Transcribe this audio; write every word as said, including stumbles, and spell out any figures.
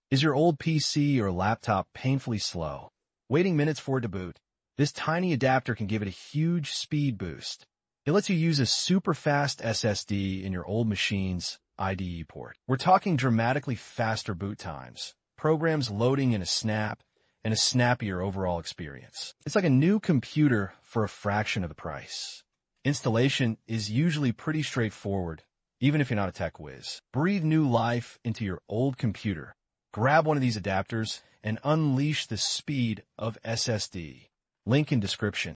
Is your old P C or laptop painfully slow, waiting minutes for it to boot? This tiny adapter can give it a huge speed boost. It lets you use a super fast S S D in your old machine's I D E port. We're talking dramatically faster boot times, programs loading in a snap, and a snappier overall experience. It's like a new computer for a fraction of the price. Installation is usually pretty straightforward, even if you're not a tech whiz. Breathe new life into your old computer. Grab one of these adapters and unleash the speed of S S D. Link in description.